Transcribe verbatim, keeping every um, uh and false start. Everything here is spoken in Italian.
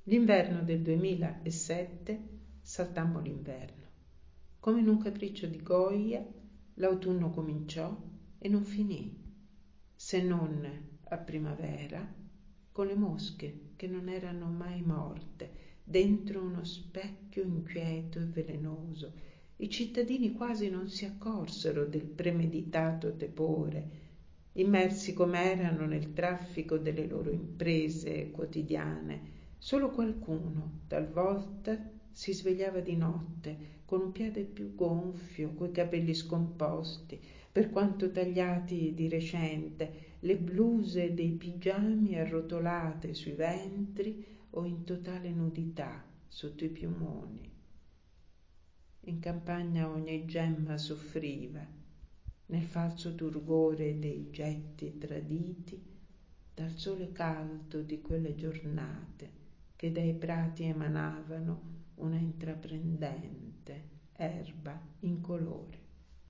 L'inverno del duemilasette saltammo l'inverno. Come in un capriccio di Goya, l'autunno cominciò e non finì, se non a primavera, con le mosche che non erano mai morte, dentro uno specchio inquieto e velenoso. I cittadini quasi non si accorsero del premeditato tepore, immersi com'erano nel traffico delle loro imprese quotidiane. Solo qualcuno, talvolta, si svegliava di notte con un piede più gonfio, coi capelli scomposti, per quanto tagliati di recente, le bluse dei pigiami arrotolate sui ventri o in totale nudità sotto i piumoni. In campagna ogni gemma soffriva, nel falso turgore dei getti traditi dal sole caldo di quelle giornate che dai prati emanavano una intraprendente erba incolore.